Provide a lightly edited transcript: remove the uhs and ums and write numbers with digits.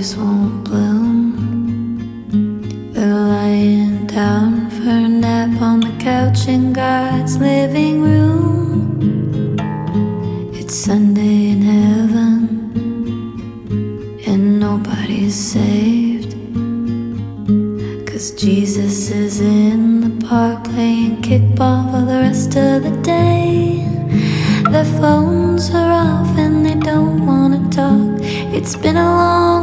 trees won't bloom. They're lying down for a nap on the couch in God's living room. It's Sunday in heaven, and nobody's saved, 'cause Jesus is in the park playing kickball for the rest of the day. Their phones are off and they don't wanna talk. It's been a long